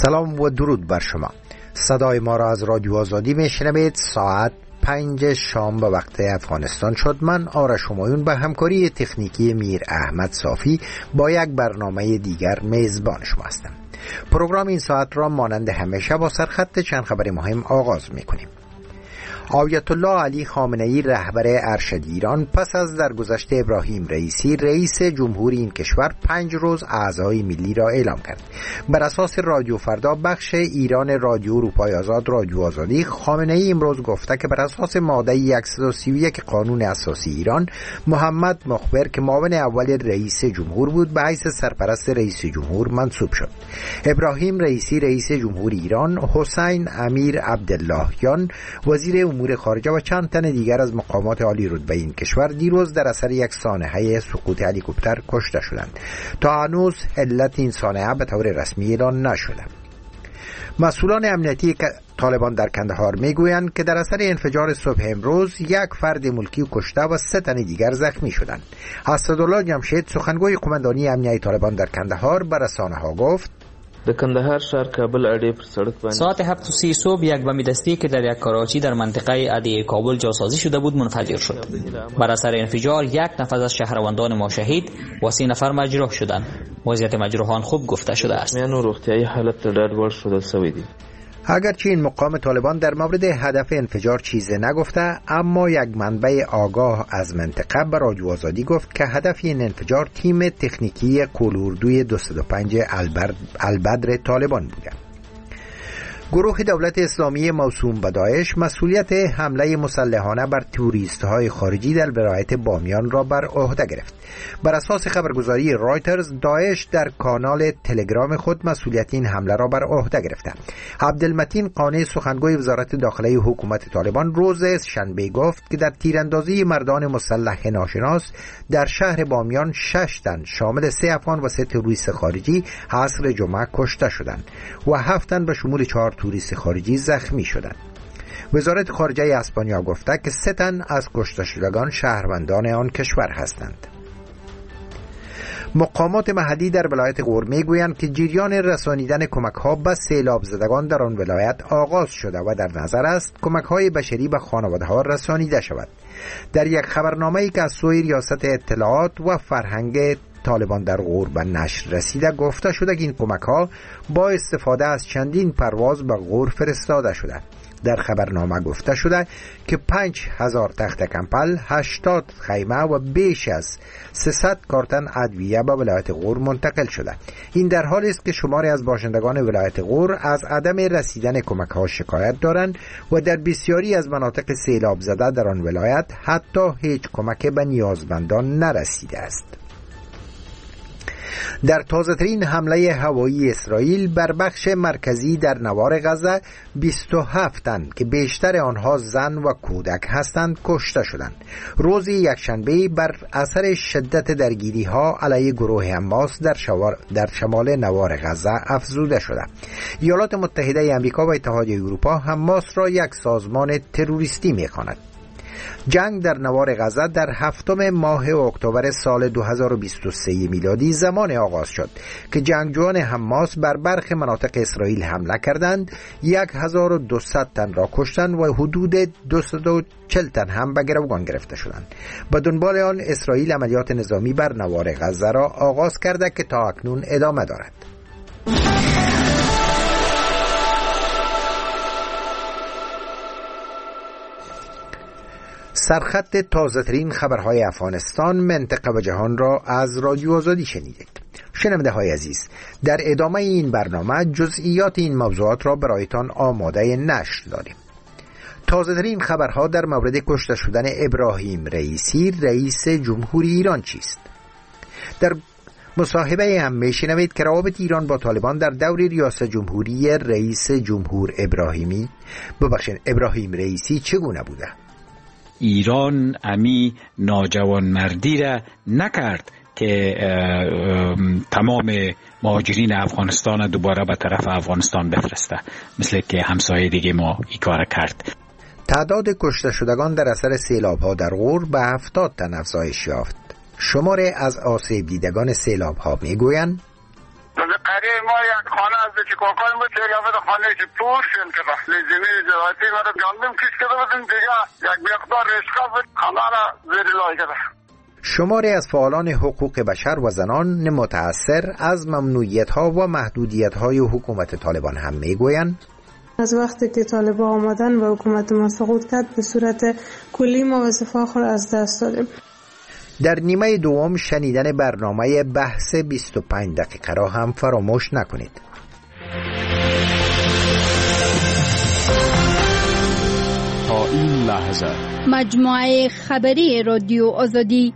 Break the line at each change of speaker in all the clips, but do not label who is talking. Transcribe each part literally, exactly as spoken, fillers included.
سلام و درود بر شما. صدای ما را از رادیو آزادی میشنوید. ساعت پنج شام به وقت افغانستان شد. من آرش همایون به همکاری تکنیکی میر احمد صافی با یک برنامه دیگر میزبان شما هستم. پروگرام این ساعت را مانند همیشه با سرخط چند خبر مهم آغاز میکنیم. آیت الله علی خامنه ای رهبر ارشد ایران پس از درگذشت ابراهیم رئیسی رئیس جمهوری این کشور پنج روز اعضای ملی را اعلام کرد. بر اساس رادیو فردا بخش ایران رادیو اروپای آزاد رادیو آزادی، خامنه ای امروز گفته که بر اساس ماده صد و سی و یک قانون اساسی ایران محمد مخبر که معاون اول رئیس جمهور بود به حیث سرپرست رئیس جمهور منصوب شد. ابراهیم رئیسی رئیس جمهوری ایران، حسین امیر عبداللهیان وزیر امور خارجه و چند تن دیگر از مقامات عالی رتبه این کشور دیروز در اثر یک سانحه سقوط هلیکوپتر کشته شدند. تا هنوز علت این سانحه به طور رسمی اعلان نشده. مسئولان امنیتی طالبان در کندهار میگویند که در اثر انفجار صبح امروز یک فرد ملکی کشته و سه تن دیگر زخمی شدند. اسدالله جمشید سخنگوی قماندانی امنیتی طالبان در کندهار به رسانه‌ها گفت:
د کندهار شهر کابل اډې پر سړک باندې
ساعت هفت و سی صبح یک بم دستی که در یک کراچی در منطقه اډې کابل جاسازی شده بود منفجر شد. بر اثر انفجار یک نفر از شهروندان ما شهید و سه نفر مجروح شدند. وضعیت مجروحان خوب گفته شده است.
میانو روغتیایی حالت ډېر ورډ شده شوی دی.
اگرچه این مقام طالبان در مورد هدف انفجار چیزی نگفته، اما یک منبع آگاه از منطقه به رادیو آزادی گفت که هدف این انفجار تیم تکنیکی قول-اردوی دویست و پنج البدر طالبان بوده. گروه دولت اسلامی موسوم به داعش مسئولیت حمله مسلحانه بر توریست‌های خارجی در ولایت بامیان را بر عهده گرفت. بر اساس خبرگزاری رایترز، داعش در کانال تلگرام خود مسئولیت این حمله را بر عهده گرفته. عبدالمتین قانی سخنگوی وزارت داخلی حکومت طالبان روز شنبه گفت که در تیراندازی مردان مسلح ناشناس در شهر بامیان شش تن شامل سه افغان و سه توریست خارجی عصر جمعه کشته شدند و هفت تن به شمول چهار توریست خارجی زخمی شدند. وزارت خارجه اسپانیا گفته که سه تن از کشته شدگان شهروندان آن کشور هستند. مقامات محلی در ولایت غور میگویند که جریان رسانیدن کمک‌ها به سیلاب زدگان در آن ولایت آغاز شده و در نظر است کمک‌های بشری به خانواده‌ها رسانیده شود. در یک خبرنامه‌ای که از سوی ریاست اطلاعات و فرهنگ طالبان در غور به نشر رسیده گفته شده که این کمک‌ها با استفاده از چندین پرواز به غور فرستاده شده. در خبرنامه گفته شده که پنج هزار تخت کمپل، هشتاد خیمه و بیش از سیصد کارتن ادویه به ولایت غور منتقل شده. این در حالی است که شماری از باشندگان ولایت غور از عدم رسیدن کمک‌ها شکایت دارند و در بسیاری از مناطق سیلاب زده در آن ولایت حتی هیچ کمک به نیازمندان نرسیده است. در تازه‌ترین حمله هوایی اسرائیل بر بخش مرکزی در نوار غزه بیست و هفت تن که بیشتر آنها زن و کودک هستند کشته شدند. روز یکشنبه بر اثر شدت درگیری‌ها علیه گروه حماس در, در شمال نوار غزه افزوده شده. ایالات متحده آمریکا و اتحادیه اروپا حماس را یک سازمان تروریستی می‌خواند. جنگ در نوار غزه در هفتم ماه اکتبر سال دو هزار و بیست و سه میلادی زمان آغاز شد که جنگجویان حماس بر برخی مناطق اسرائیل حمله کردند، یک هزار و دویست تن را کشتند و حدود دویست و چهل تن هم به گروگان گرفته شدند. به دنبال آن اسرائیل عملیات نظامی بر نوار غزه را آغاز کرده که تا اکنون ادامه دارد. سرخط تازه‌ترین خبرهای افغانستان، منطقه و جهان را از رادیو آزادی شنیدید. شنونده های عزیز، در ادامه این برنامه جزئیات این موضوعات را برایتان آماده نشر داریم. تازه‌ترین خبرها در مورد کشته شدن ابراهیم رئیسی رئیس جمهوری ایران چیست؟ در مصاحبه هم میشنوید که روابط ایران با طالبان در دور ریاست جمهوری رئیس جمهور ابراهیمی ببخشید ابراهیم رئیسی چگونه بوده؟
ایران امی ناجوانمردی را نکرد که تمام مهاجرین افغانستان دوباره به طرف افغانستان بفرسته، مثل که همسایه دیگه ما این کار کرد.
تعداد کشته شدگان در اثر سیلاب ها در غور به هفتاد تن افزایش یافت. شماره از آسیب دیدگان سیلاب ها می گویند
اره ما یک خانه از چی کاکای ما چه لابد خانه چی پور شد که زمین زراعتی ما رو گندم کش کرده بودیم دیگه یک مقدار رشقه بود خانه را زیر لای کرده.
شماری از فعالان حقوق بشر و زنان متأثر از ممنوعیت‌ها و محدودیت‌های حکومت طالبان هم می‌گویند
از وقتی که طالبان آمدن و حکومت ما سقوط کرد به صورت کلی ما وظیفه خود از دست دادیم.
در نیمه دوم شنیدن برنامه بحث بیست و پنج دقیقه را هم فراموش نکنید.
تا این لحظه
مجموعه خبری رادیو آزادی.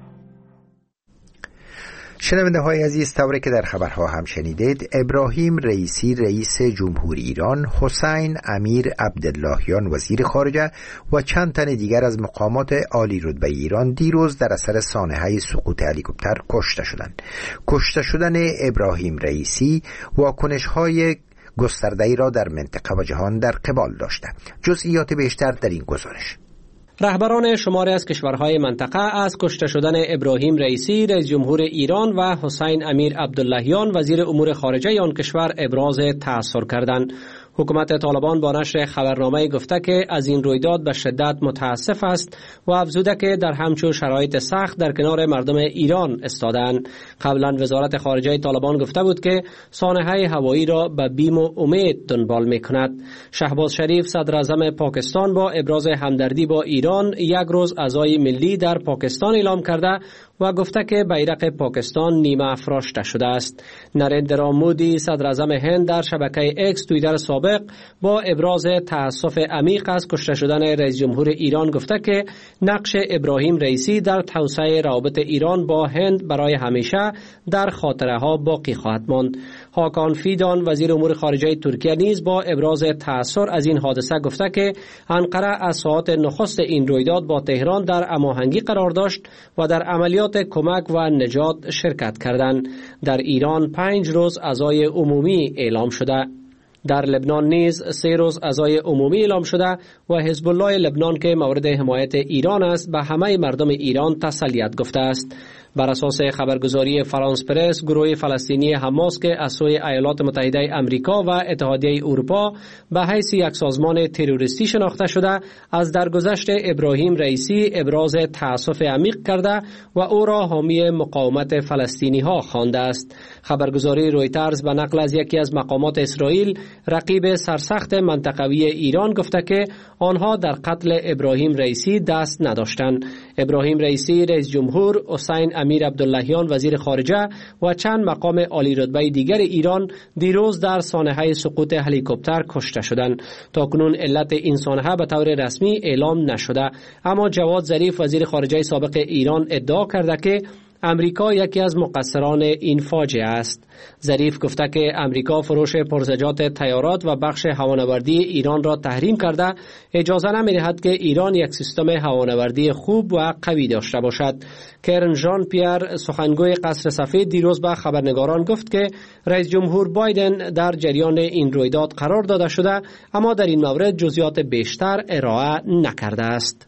شنونده های عزیز، طوری که در خبرها هم شنیدید، ابراهیم رئیسی رئیس جمهوری ایران، حسین امیر عبداللهیان وزیر خارجه و چند تن دیگر از مقامات عالی رتبه ایران دیروز در اثر سانحه سقوط هلیکوپتر کشته شدند. کشته شدن ابراهیم رئیسی واکنش های گسترده‌ای را در منطقه و جهان در قبال داشته. جزئیات بیشتر در این گزارش.
رهبران شماری از کشورهای منطقه از کشته شدن ابراهیم رئیسی رئیس جمهور ایران و حسین امیر عبداللهیان وزیر امور خارجه آن کشور ابراز تأثر کردند. حکومت طالبان با نشر خبرنامه گفته که از این رویداد به شدت متاسف است و افزوده که در همچون شرایط سخت در کنار مردم ایران استادند. قبلا وزارت خارجه طالبان گفته بود که سانحه هوایی را به بیم و امید دنبال می‌کند. شهباز شریف صدر اعظم پاکستان با ابراز همدردی با ایران یک روز عزای ملی در پاکستان اعلام کرده و گفته که بیرق پاکستان نیمه افراشته شده است. نریندرا مودی صدر اعظم هند در شبکه اکس توییتر سابق با ابراز تأسف عمیق از کشته شدن رئیس جمهور ایران گفته که نقش ابراهیم رئیسی در توسعه روابط ایران با هند برای همیشه در خاطره ها باقی خواهد ماند. هاکان فیدان وزیر امور خارجه ترکیه نیز با ابراز تأثر از این حادثه گفته که انقره از ساعات نخست این رویداد با تهران در هماهنگی قرار داشت و در عملیات کمک و نجات شرکت کردند. در ایران پنج روز عزای عمومی اعلام شده. در لبنان نیز سه روز عزای عمومی اعلام شده و حزب الله لبنان که مورد حمایت ایران است به همه مردم ایران تسلیت گفته است. بر اساس خبرگزاری فرانس پرس، گروه فلسطینی حماس که از سوی ایالات متحده آمریکا و اتحادیه اروپا به حیث یک سازمان تروریستی شناخته شده، از درگذشت ابراهیم رئیسی ابراز تأسف عمیق کرده و او را حامی مقاومت فلسطینی ها خوانده است. خبرگزاری رویترز به نقل از یکی از مقامات اسرائیل، رقیب سرسخت منطقوی ایران، گفته که آنها در قتل ابراهیم رئیسی دست نداشتند. ابراهیم رئیسی رئیس جمهور، حسین امیر عبداللهیان وزیر خارجه و چند مقام عالی رتبه دیگر ایران دیروز در سانحه سقوط هلیکوپتر کشته شدند. تاکنون علت این سانحه به طور رسمی اعلام نشده، اما جواد ظریف وزیر خارجه سابق ایران ادعا کرده که امریکا یکی از مقصران این فاجعه است. ظریف گفته که امریکا فروش پرزجات طیارات و بخش هوانوردی ایران را تحریم کرده اجازه نمی‌دهد که ایران یک سیستم هوانوردی خوب و قوی داشته باشد. کرن ژان پیر سخنگوی قصر سفید دیروز به خبرنگاران گفت که رئیس جمهور بایدن در جریان این رویداد قرار داده شده، اما در این مورد جزئیات بیشتر ارائه نکرده است.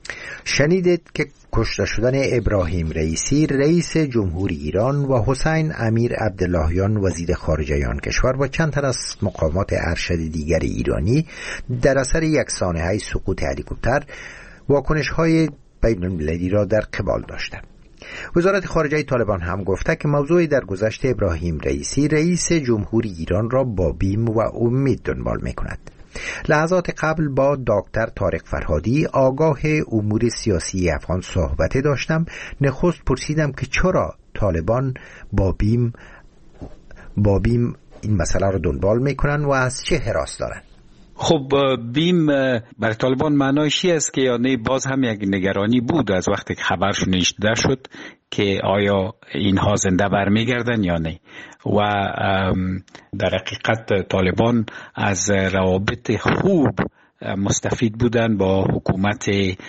شنیدید که کشته شدن ابراهیم رئیسی رئیس جمهوری ایران و حسین امیر عبداللهیان وزیر خارجه آن کشور و چند تن از مقامات ارشد دیگر ایرانی در اثر یک سانحه سقوط هلیکوپتر واکنش‌های بین‌المللی را در قبال داشتند. وزارت خارجه طالبان هم گفته که موضوع درگذشت ابراهیم رئیسی رئیس جمهوری ایران را با بیم و امید دنبال می‌کند. لحظات قبل با دکتر طارق فرهادی آگاه امور سیاسی افغان صحبت داشتم. نخست پرسیدم که چرا طالبان با بیم با بیم این مسئله را دنبال میکنن و از چه هراس دارن.
خب بیم برای طالبان معنایش است که یعنی باز هم یک نگرانی بود از وقتی که خبرش نشده شد که آیا اینها زنده برمیگردن یا نه، و در حقیقت طالبان از روابط خوب مستفید بودن با حکومت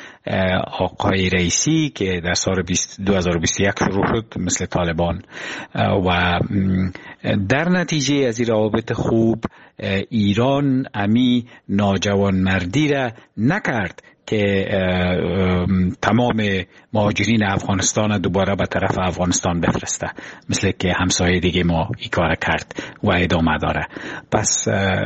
آقای رئیسی که در سال دو هزار و بیست و یک شروع شد مثل طالبان، و در نتیجه از این روابط خوب ایران امی ناجوانمردی را نکرد که تمام مهاجرین افغانستان دوباره به طرف افغانستان بفرسته، مثل که همسایه دیگه ما این کار کرد و ادامه داره. پس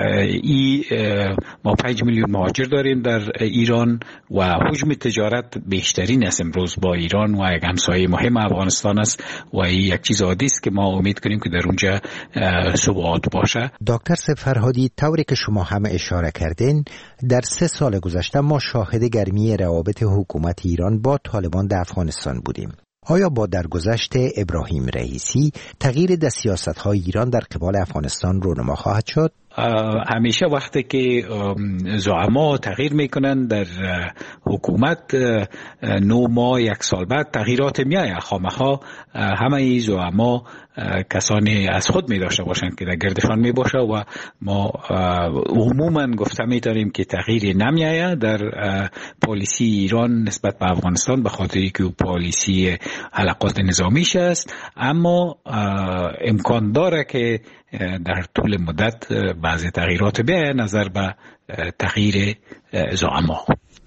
ای ما پنج میلیون مهاجر داریم در ایران و حجم تجارت بیشترین است امروز با ایران و یک همسایه مهم افغانستان است و این یک چیز عادی است که ما امید کنیم که در اونجا ثبات باشه.
دکتر فرهادی، طوری که شما هم اشاره کردین، در سه سال گذشته ما شاهد گرمی روابط حکومت ایران با طالبان در افغانستان بودیم. آیا با درگذشت ابراهیم رئیسی تغییر در سیاست‌های ایران در قبال افغانستان رونما خواهد شد؟
همیشه وقتی که زعما تغییر میکنن در حکومت، نو ماه یک سال بعد تغییرات میایه. خامخا همه ای زعما کسانی از خود می داشته باشند که در گردشان می باشه و ما عموما گفته می داریم که تغییری نمیایه در پالیسی ایران نسبت به افغانستان، به خاطری که پالیسی علاقات نظامیش است، اما امکان داره که در طول مدت بعضی تغییرات بیاید نظر به تغییر زعما.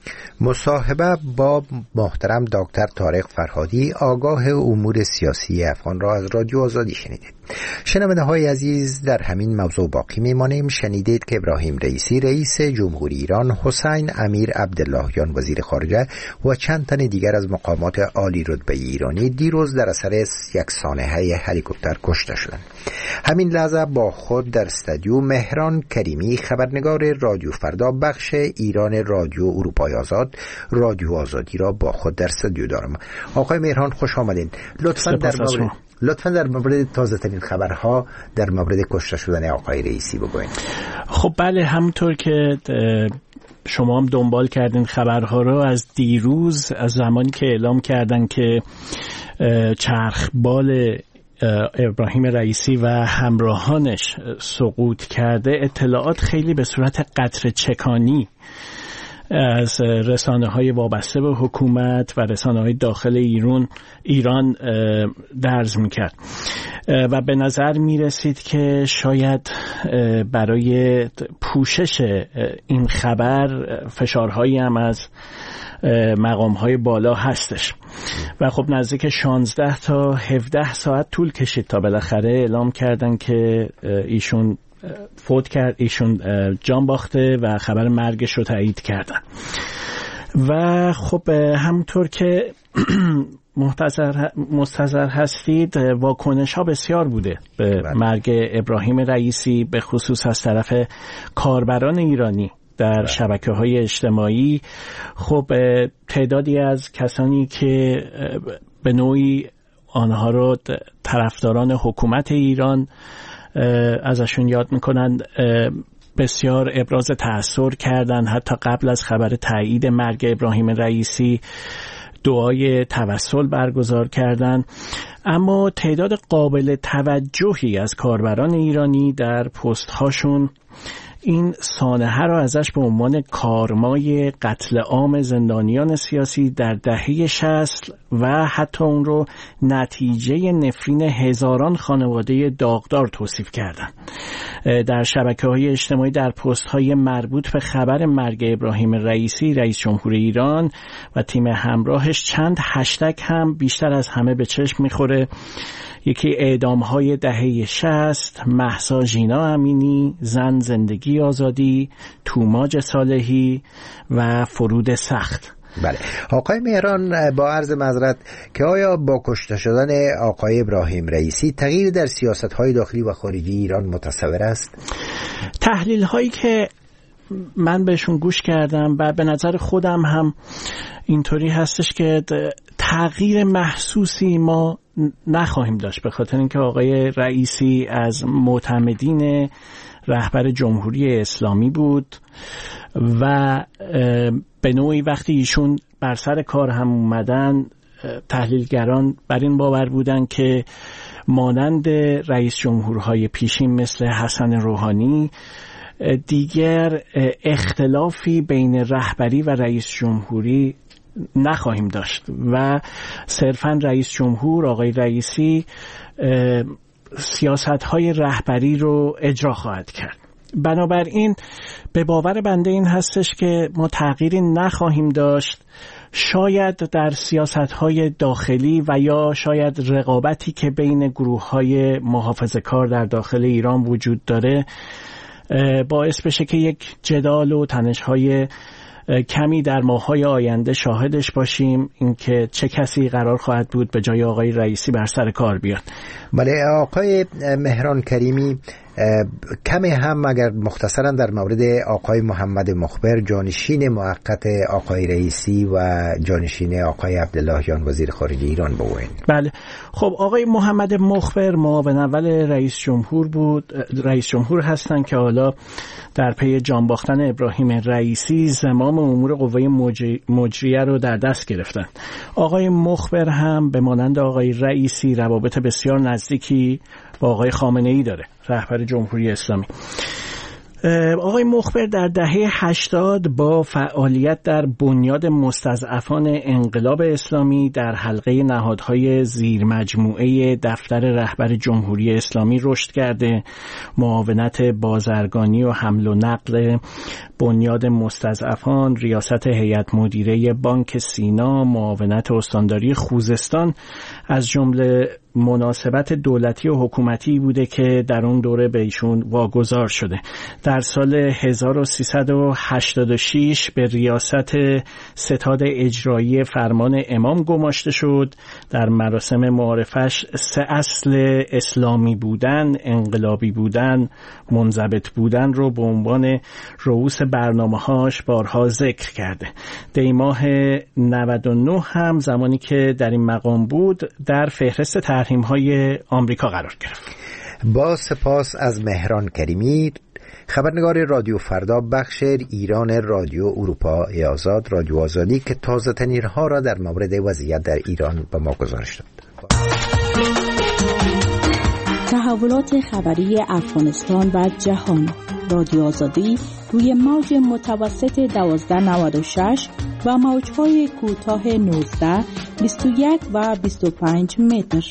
مصاحبه با محترم دکتر طارق فرهادی، آگاه امور سیاسی افغان را از رادیو آزادی شنیدید. شنونده های عزیز، در همین موضوع باقی میمانیم. شنیدید که ابراهیم رئیسی رئیس جمهوری ایران، حسین امیر عبداللهیان وزیر خارجه و چند تن دیگر از مقامات عالی رتبه ایرانی دیروز در اثر یک سانحه هلیکوپتر کشته شدند. همین لحظه با خود در استودیو مهران کریمی، خبرنگار رادیو فردا بخش ایران رادیو اروپای آزاد، رادیو آزادی را با خود در استودیو دارم. آقای مهران خوش آمدین. لطفاً در مورد لطفاً در مورد تازه ترین خبرها در مورد کشته شدن آقای رئیسی بگوین.
خب بله، همونطور که شما هم دنبال کردین خبرها رو، از دیروز، از زمانی که اعلام کردن که چرخبال ابراهیم رئیسی و همراهانش سقوط کرده، اطلاعات خیلی به صورت قطره چکانی از رسانه‌های وابسته به حکومت و رسانه‌های داخل ایران ایران درز می‌کرد و به نظر می‌رسید که شاید برای پوشش این خبر فشارهایی هم از مقام‌های بالا هستش و خب نزدیک شانزده تا هفده ساعت طول کشید تا بالاخره اعلام کردن که ایشون فوت کرد، ایشون جان باخته و خبر مرگش رو تایید کردن. و خب همونطور که محتضر مستحضر هستید، واکنش ها بسیار بوده به مرگ ابراهیم رئیسی، به خصوص از طرف کاربران ایرانی در شبکه‌های اجتماعی. خب تعدادی از کسانی که به نوعی آنها رو طرفداران حکومت ایران ازشون یاد میکنن، بسیار ابراز تأثیر کردن. حتی قبل از خبر تایید مرگ ابراهیم رئیسی دعای توسل برگزار کردن. اما تعداد قابل توجهی از کاربران ایرانی در پست هاشون این سانحه را ازش به عنوان کارمای قتل عام زندانیان سیاسی در دهه شصت و حتی اون رو نتیجه نفرین هزاران خانواده داغدار توصیف کردن. در شبکه‌های اجتماعی در پست‌های مربوط به خبر مرگ ابراهیم رئیسی رئیس جمهوری ایران و تیم همراهش چند هشتگ هم بیشتر از همه به چشم می‌خوره. یکی اعدام‌های دهه شصت، مهسا ژینا امینی، زن زندگی آزادی، توماج صالحی و فرود سخت.
بله آقای مهران، با عرض معذرت که آیا با کشته شدن آقای ابراهیم رئیسی تغییر در سیاست‌های داخلی و خارجی ایران متصور است؟
تحلیل‌هایی که من بهشون گوش کردم و به نظر خودم هم اینطوری هستش که تغییر محسوسی ما نخواهیم داشت، به خاطر اینکه آقای رئیسی از معتمدین رهبر جمهوری اسلامی بود و به نوعی وقتی ایشون بر سر کار هم اومدن، تحلیلگران بر این باور بودن که مانند رئیس جمهورهای پیشین مثل حسن روحانی دیگر اختلافی بین رهبری و رئیس جمهوری نخواهیم داشت و صرفاً رئیس جمهور آقای رئیسی سیاست‌های رهبری رو اجرا خواهد کرد بنابراین به باور بنده این هستش که ما تغییری نخواهیم داشت. شاید در سیاست‌های داخلی و یا شاید رقابتی که بین گروه‌های محافظه‌کار در داخل ایران وجود داره باعث بشه که یک جدال و تنش‌های کمی در ماه‌های آینده شاهدش باشیم، اینکه چه کسی قرار خواهد بود به جای آقای رئیسی بر سر کار بیاد.
بله آقای مهران کریمی، کمی هم اگر مختصرا در مورد آقای محمد مخبر جانشین موقت آقای رئیسی و جانشین آقای عبداللهیان وزیر خارجه ایران بگوین.
بله خب آقای محمد مخبر معاون اول رئیس جمهور بود، رئیس جمهور هستن که حالا در پی جان باختن ابراهیم رئیسی زمام امور قوه مجریه رو در دست گرفتن. آقای مخبر هم به مانند آقای رئیسی روابط بسیار نزدیکی با آقای خامنه‌ای داره، رهبر جمهوری اسلامی. آقای مخبر در دهه هشتاد با فعالیت در بنیاد مستضعفان انقلاب اسلامی در حلقه نهادهای زیر مجموعه دفتر رهبر جمهوری اسلامی رشد کرده، معاونت بازرگانی و حمل و نقل بنیاد مستضعفان، ریاست هیئت مدیره بانک سینا، معاونت استانداری خوزستان از جمله مناسبت دولتی و حکومتی بوده که در اون دوره به ایشون واگذار شده. در سال هزار و سیصد و هشتاد و شش به ریاست ستاد اجرایی فرمان امام گماشته شد. در مراسم معارفش سه اصل اسلامی بودن، انقلابی بودن، منضبط بودن رو به عنوان رؤوس برنامه‌هاش بارها ذکر کرده. دی ماه نود و نه هم زمانی که در این مقام بود در فهرست تحریم‌های آمریکا قرار گرفت.
با سپاس از مهران کریمی، خبرنگار رادیو فردا بخش ایران رادیو اروپای آزاد، رادیو آزادی، که تازه ترین‌ها را در مورد وضعیت در ایران به ما گزارش داد.
تحولات خبری افغانستان و جهان، رادیو آزادی روی موج متوسط دوازده نود و شش و موج‌های کوتاه نوزده، بیست و یک و بیست و پنج متر.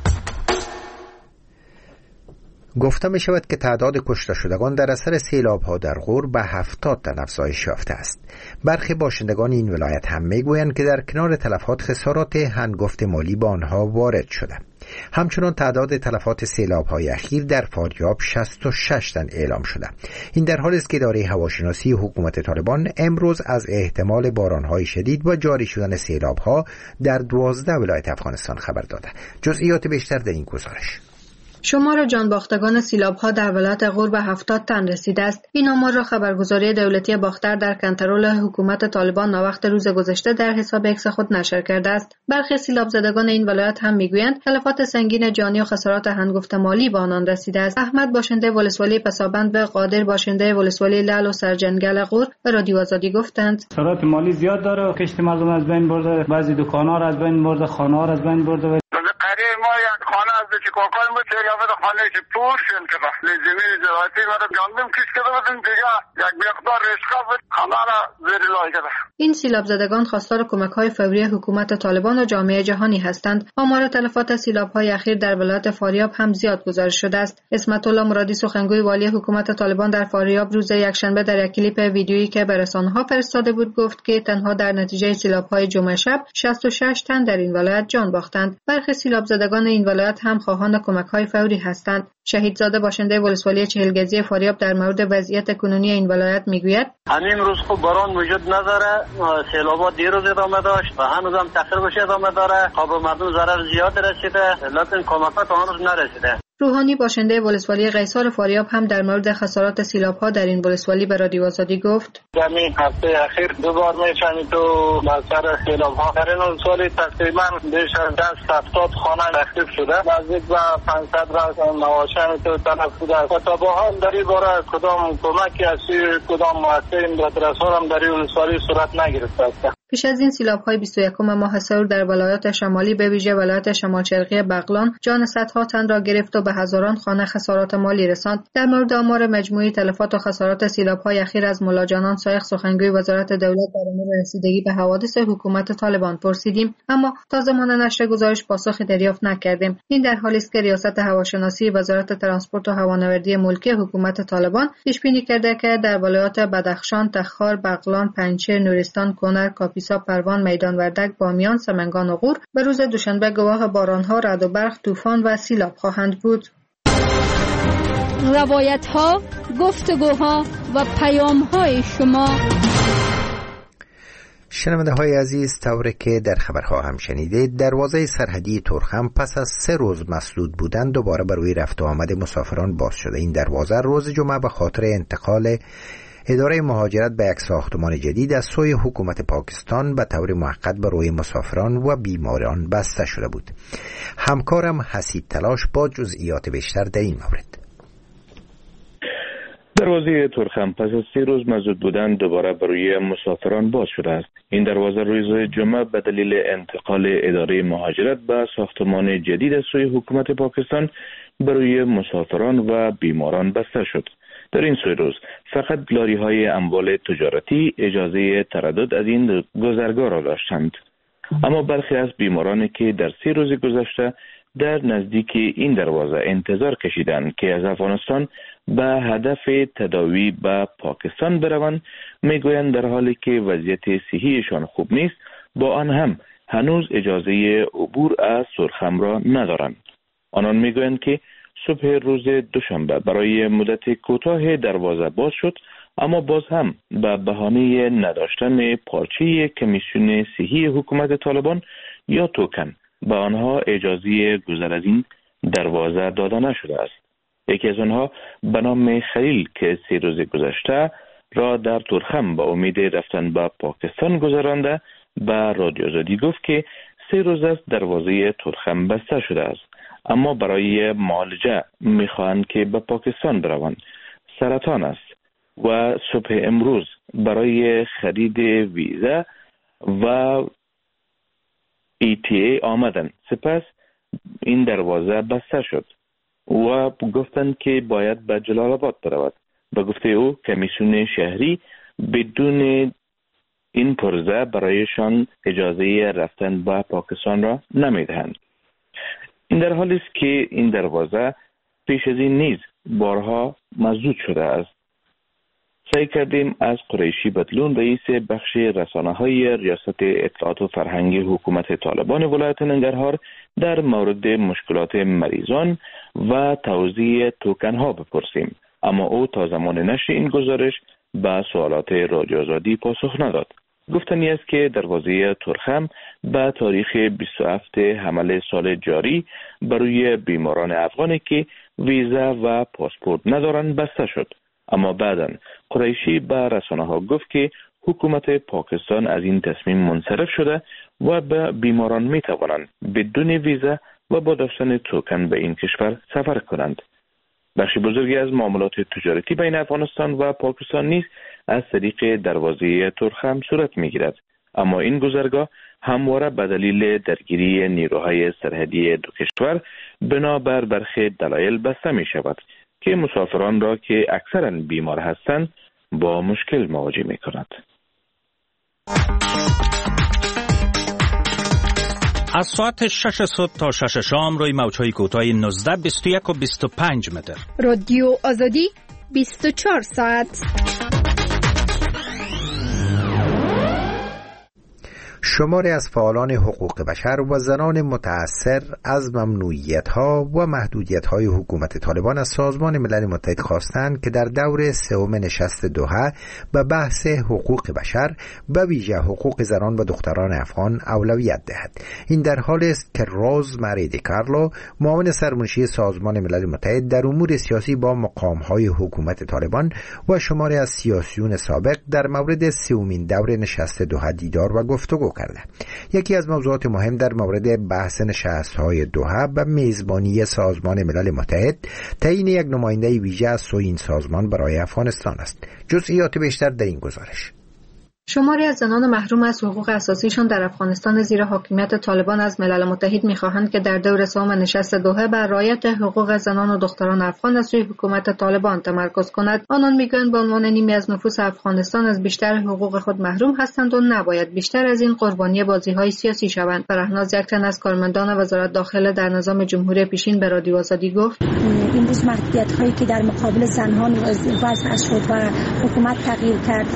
گفته می شود که تعداد کشته شدگان در اثر سیلاب‌ها در غور به هفتاد تن افزایش یافته است. برخی باشندگان این ولایت هم می گویند که در کنار تلفات خسارات هنگفت مالی به آنها وارد شده. همچنان تعداد تلفات سیلاب‌های اخیر در فاریاب شصت و شش تن اعلام شده. این در حالی است که اداره هواشناسی حکومت طالبان امروز از احتمال باران‌های شدید و جاری شدن سیلاب‌ها در دوازده ولایت افغانستان خبر داده. جزئیات بیشتر در این گزارش.
شمار جانباختگان سیلاب‌ها در ولایت غور به هفتاد تن رسیده است. این آمار را خبرگزاری دولتی باختر در کنترل حکومت طالبان ناوقت روز گذشته در حساب ایکس خود نشر کرده است. برخی سیلاب زدگان این ولایت هم میگویند تلفات سنگین جانی و خسارات هنگفت مالی به آنان رسیده است. احمد باشنده ولسوالی پسابند و قادر باشنده ولسوالی لعل و سرجنگل غور به رادیو آزادی گفتند
خسارات مالی زیاد داره، کشت مردم از بین برده، بعضی دکان‌ها را از بین برده، خانه‌ها را از بین برده.
قریب ما یک خانه از که کاکای ما چه یافت خانه چه پور شن که بخلی زمین زراعتی ما رو گندم کش کرده بودن دیگه یک مقدار رشقه بود خانه را زیر لای کرده.
این سیلاب زدگان خواستار کمک‌های فوری حکومت طالبان و جامعه جهانی هستند. آمار تلفات سیلاب‌های اخیر در ولایت فاریاب هم زیاد گزارش شده است. اسمت الله مرادی سخنگوی والی حکومت طالبان در فاریاب روز یکشنبه در یک کلیپ ویدیویی که به رسانه‌ها فرستاده بود گفت که تنها در نتیجه سیلاب‌های جمعه شب شصت و شش تن در این ولایت جان باختند. برخی سیلاب زدگان این ولایت هم خواهان کمک‌های فوری هستند. شهیدزاده باشنده ولسوالی چهلگزی فاریاب در مورد وضعیت کنونی این ولایت میگوید
همین روز خب باران وجود نداره، سیلابات دیروز ادامه داشت و هنوز هم تخریبش ادامه داره. خب مردم ضرر زیاد رسیده لیکن کمکات هنوز نرسیده.
روحانی باشنده ولسوالی قیصار فاریاب هم در مورد خسارات سیلاب‌ها در این ولسوالی به رادیو آزادی گفت
در این هفته اخیر دو بار می‌شنید تو مسئله سیلاب‌ها در این ولسوالی تقریبا بیش از صد و هفتاد خانه تخریب شده، نزدیک به پانصد را نواشن تو تلف بوده و تا به حال در این باره کدام کمکی از کدام مؤسسه مدرسه هم در این ولسوالی صورت نگرفته است.
پیش از این سیلاب‌های بیست و یکم ماه سور در ولایات شمالی به ویژه ولایت شمال شرقی بغلان جان صدها تن را گرفت و به هزاران خانه خسارات مالی رساند. در مورد آمار مجموعی تلفات و خسارات سیلاب‌های اخیر از ملا جانان سایق سخنگوی وزارت دولت در امور رسیدگی به حوادث حکومت طالبان پرسیدیم، اما تا زمان نشر گزارش پاسخی دریافت نکردیم. این در حالی است که ریاست هواشناسی وزارت ترانسپورت و هوانوردی ملکی حکومت طالبان پیش بینی کرده که در ولایات بدخشان، تخار، بغلان، پنجشیر، نورستان، کنر، کاپیسا، پروان، میدان وردک، بامیان، سمنگان و غور به روز دوشنبه گواه باران‌ها، رعد و برق، طوفان و سیلاب خواهند بود.
روایت‌ها، گفتگوها و پیام‌های شما.
شنونده های عزیز، طوری که در خبرها هم شنیدید، دروازه سرحدی ترخم پس از سه روز مسدود بودن دوباره بر روی رفت و آمد مسافران باز شده. این دروازه روز جمعه به خاطر انتقال اداره مهاجرت به یک ساختمان جدید از سوی حکومت پاکستان به طور موقت بر روی مسافران و بیماران بسته شده بود. همکارم حسید تلاش با جزئیات بیشتر در این مورد.
دروازه ترخم پس از سه روز مسدود بودن دوباره بر روی مسافران باز شده است. این دروازه روز جمعه به دلیل انتقال اداره مهاجرت به ساختمان جدید از سوی حکومت پاکستان بر روی مسافران و بیماران بسته شد. در این سه روز فقط لاری های اموال تجارتی اجازه تردد از این گذرگاه را داشتند. اما برخی از بیمارانی که در سه روز گذشته در نزدیک این دروازه انتظار کشیدند که از افغانستان به هدف تداوی به پاکستان بروند، میگویند در حالی که وضعیت صحیشان خوب نیست، با آن هم هنوز اجازه عبور از سرخم را ندارند. آنان میگویند که صبح روز دوشنبه برای مدت کوتاه دروازه باز شد، اما باز هم به بهانه نداشتن پارچه کمیسیون صحی حکومت طالبان یا توکن به آنها اجازه گذر از این دروازه داده نشده است. یکی از آنها به نام خلیل که سه روز گذشته را در ترخم با امید رفتن به پاکستان گذرانده به رادیو آزادی گفت که سه روز است دروازه ترخم بسته شده است، اما برای معالجه میخواهند که به پاکستان بروند. سرطان است و صبح امروز برای خرید ویزا و ای تی ای آمدن، سپس این دروازه بسته شد و گفتند که باید به جلال آباد برود. به گفته او کمیسیون شهری بدون این پرزه برایشان اجازه رفتن به پاکستان را نمیدهند. این در حالی است که این دروازه پیش از این نیز بارها مسدود شده است. سعی کردیم از قریشی بدلون رئیس بخش رسانه‌های ریاست اطلاعات و فرهنگی حکومت طالبان ولایت ننگرهار در مورد مشکلات مریضان و توزیع توکن‌ها بپرسیم، اما او تا زمان نشر این گزارش به سوالات رادیو آزادی پاسخ نداد. گفتنی است که دروازه ترخم به تاریخ بیست و هفت حمل سال جاری برای بیماران افغانی که ویزا و پاسپورت ندارند بسته شد، اما بعداً قریشی به رسانه‌ها گفت که حکومت پاکستان از این تصمیم منصرف شده و به بیماران می توانند بدون ویزا و با داشتن توکن به این کشور سفر کنند. بخش بزرگی از معاملات تجارتی بین افغانستان و پاکستان نیز از طریق دروازه ترخم صورت می گیرد، اما این گذرگاه همواره به دلیل درگیری نیروهای سرحدی دو کشور بنابر برخی دلایل بسته می شود که مسافران را که اکثرا بیمار هستند با مشکل مواجه می کند.
از ساعت شش صبح تا شش شام روی موج‌های کوتاه نوزده، بیست و یک و بیست و پنج متر.
رادیو آزادی بیست و چهار ساعت.
شماری از فعالان حقوق بشر و زنان متأثر از ممنوعیت‌ها و محدودیت‌های حکومت طالبان از سازمان ملل متحد خواستند که در دور سوم نشست دوحه به بحث حقوق بشر به ویژه حقوق زنان و دختران افغان اولویت دهد. این در حالی است که روز مری دی کارلو، معاون سرمنشی سازمان ملل متحد در امور سیاسی با مقام‌های حکومت طالبان و شماری از سیاسیون سابق در مورد سومین دور نشست دوحه دیدار و گفتگو کرده. یکی از موضوعات مهم در مورد بحث نشست‌های دوحه به میزبانی سازمان ملل متحد تعیین یک نماینده ویژه از سوی این سازمان برای افغانستان است. جزئیات بیشتر در این گزارش.
شماری از زنان محروم از حقوق اساسیشان در افغانستان زیر حاکمیت طالبان از ملل متحد می‌خواهند که در دور سوم نشست دوحه بر رعایت حقوق زنان و دختران افغان از سوی حکومت طالبان تمرکز کند. آنان میگویند به عنوان نیمی از نفوس افغانستان از بیشتر حقوق خود محروم هستند و نباید بیشتر از این قربانی بازی‌های سیاسی شوند. فرهناز یک تن از کارمندان وزارت داخله در نظام جمهوری پیشین به رادیو آزادی گفت:
امروز محدودیت‌هایی که در مقابل زنان وضع شد و حکومت تغییر کرد،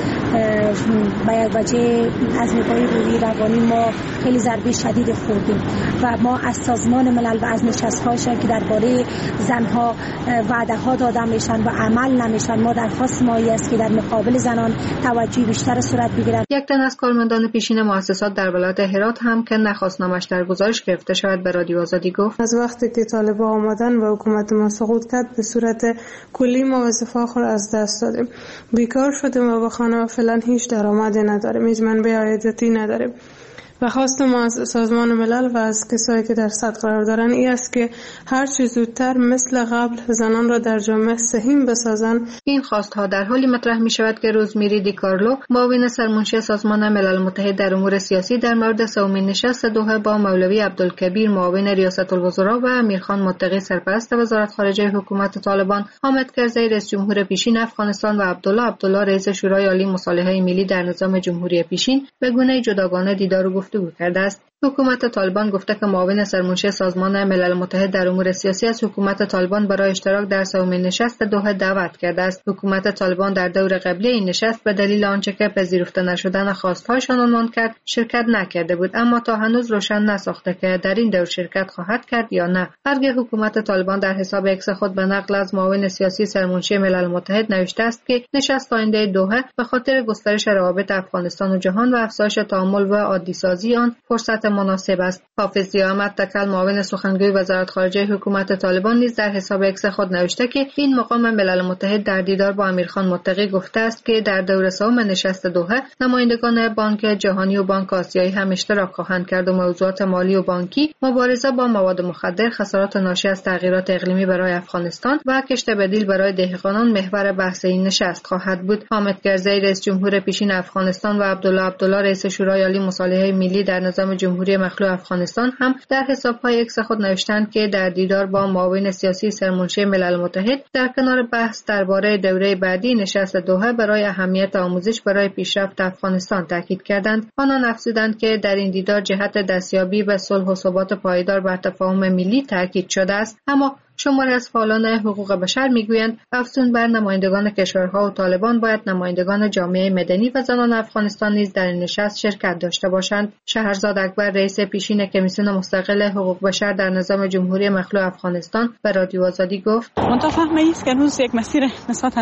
باید وجه از نگاه روحی روانی ما خیلی ضربه شدید خوردیم و ما از سازمان ملل و از نشست‌هایشان که درباره زنها وعده ها داده میشن و عمل نمیشن، ما درخواست ما است که در مقابل زنان توجه بیشتر صورت بگیرد.
یک تن از کارمندان پیشین مؤسسات در ولایت هرات هم که نخواست نامش در گزارش گرفته شود به رادیو آزادی گفت:
از وقتی که طالبان آمدن و حکومت ما سقوط کرد به صورت کلی ما وظیفه خود از دست دادیم، بیکار شدیم و به خانه فعلا هیچ درآمدی نداریم، هیچ منبع عایداتی نداریم. و خواست ما از سازمان ملل و از کسایی که در صدر قرار دارن این است که هر چه زودتر مثل قبل زنان را در جامعه سهیم بسازن.
این خواستها در حالی مطرح می شود که روزمیری دی کارلو، معاون سرمنشی سازمان ملل متحد در امور سیاسی، در مورد سومین نشست دوحه با مولوی عبدالکبیر معاون ریاست الوزراء و امیرخان متقی سرپرست وزارت خارجه حکومت طالبان، حامد کرزی رئیس جمهور پیشین افغانستان و عبدالله عبدالله رئیس شورای عالی مصالحه ملی در نظام جمهوری پیشین به گونه جداگانه دیدار و گفتگو کرده است. حکومت طالبان گفته که معاون سرمنشی سازمان ملل متحد در امور سیاسی از حکومت طالبان برای اشتراک در سومین نشست دوحه دعوت کرده است. حکومت طالبان در دور قبلی این نشست به دلیل آنچه که پذیرفته نشدن خواستهایشان عنوان کرد شرکت نکرده بود، اما تا هنوز روشن نساخته که در این دور شرکت خواهد کرد یا نه. هرگاه حکومت طالبان در حساب اکس خود به نقل از معاون سیاسی سرمنشی ملل متحد نوشته است که نشست آینده دوحه به خاطر گسترش روابط افغانستان و جهان و افزایش تعامل و عادی سازی آن فرصت مناسب است. حافظ ضیا احمد تکل معاون سخنگوی وزارت خارجه حکومت طالبان نیز در حساب اکس خود نوشته که این مقام ملل متحد در دیدار با امیرخان متقی گفته است که در دور سوم نشست دوحه نمایندگان بانک جهانی و بانک آسیایی هم اشتراک خواهند کرد و موضوعات مالی و بانکی، مبارزه با مواد مخدر، خسارات ناشی از تغییرات اقلیمی برای افغانستان و کشت بدیل برای دهقانان محور بحث این نشست خواهد بود. حامد کرزی رئیس جمهور پیشین افغانستان و عبدالله عبدالله رئیس شورای عالی مصالحه ملی در نظام جمهوری مخلوع افغانستان هم در حساب‌های اکس خود نوشتند که در دیدار با معاون سیاسی سرمنشی ملل متحد در کنار بحث درباره دوره بعدی نشست دوحه برای اهمیت آموزش برای پیشرفت افغانستان تاکید کردند. آنان افزودند که در این دیدار جهت دستیابی به صلح و ثبات پایدار بر تفاهم ملی تاکید شده است. اما شماری از فعالان حقوق بشر میگویند افزون بر نمایندگان کشورها و طالبان باید نمایندگان جامعه مدنی و زنان افغانستان نیز در این نشست شرکت داشته باشند. شهرزاد اکبر رئیس پیشین کمیسیون مستقل حقوق بشر در نظام جمهوری مخلوع افغانستان به رادیو آزادی گفت:
متفهم است که روز یک مسیر نسبتاً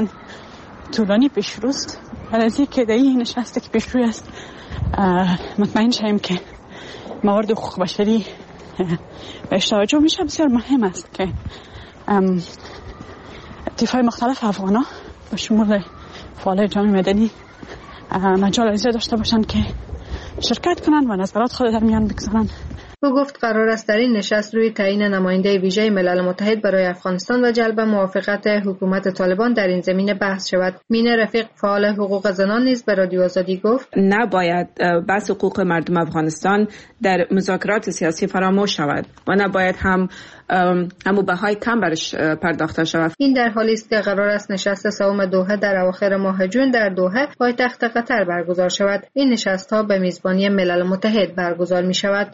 طولانی پیش روست، ولی از اینکه در این نشستی که پیش روی است مطمئن شویم که موارد حقوق بشری بهش توجه میشه. بسیار مهم است که طیف‌های مختلف افغانا به شمول فعالای جامعه مدنی مجال ریزی داشته باشند که شرکت کنند و نظرات خود در میان بگذارند.
او گفت قرار است در این نشست روی تعیین نماینده ویژه ملل متحد برای افغانستان و جلب موافقت حکومت طالبان در این زمینه بحث شود. مینه رفیق فعال حقوق زنان نیز به رادیو آزادی گفت:
نباید بحث حقوق مردم افغانستان در مذاکرات سیاسی فراموش شود و نباید هم همو بهای کم برش پرداخته شود.
این در حالی است که قرار است نشست سوم دوحه در اواخر ماه جون در دوحه پایتخت قطر برگزار شود. این نشست‌ها به میزبانی ملل متحد برگزار می شود.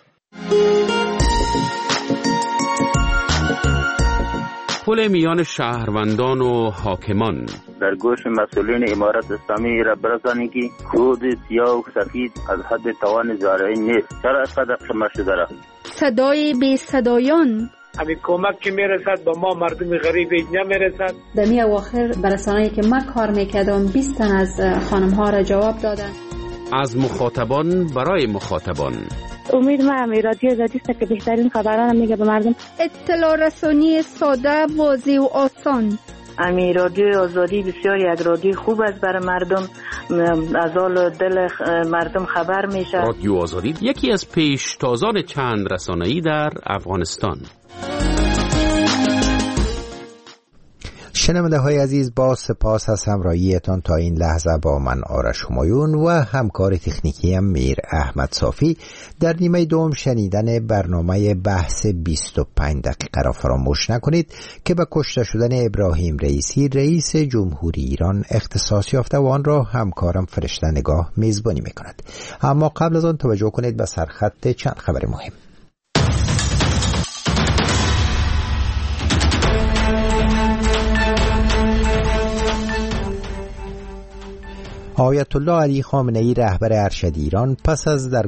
پل میان شهروندان و حاکمان
در گوش مسئولین امارت اسلامی را برسانید که کود سیاه و سفید از حد توان زارعین نیست. چرا اینقدر خمه شده را؟
صدای بی صدایان
همین کمک که میرسد به ما مردم غریب نمیرسد.
در می اواخر برسانه‌ای که من کار میکردم بیست تن از خانم ها را جواب دادن.
از مخاطبان برای مخاطبان.
امید ما رادیو آزادی است که بهترین خبران میگه به مردم.
اطلاع رسانی ساده، واضح و آسان.
امی رادیو آزادی بسیار یک رادیو خوب است برای مردم، از حال دل مردم خبر میشه.
رادیو آزادی یکی از پیشتازان چند رسانه‌ای در افغانستان.
شنونده های عزیز، با سپاس از همراهیتان تا این لحظه با من آرش همایون و همکار تکنیکی هم میر احمد صافی در نیمه دوم شنیدن برنامه بحث بیست و پنج دقیقه را فراموش نکنید که به کشته شدن ابراهیم رئیسی رئیس جمهوری ایران اختصاص یافته و آن را همکارم فرشته نگاه میزبانی میکند. اما قبل از آن توجه کنید به سرخط چند خبر مهم. آیت الله علی خامنه‌ای رهبر ارشد ایران پس از در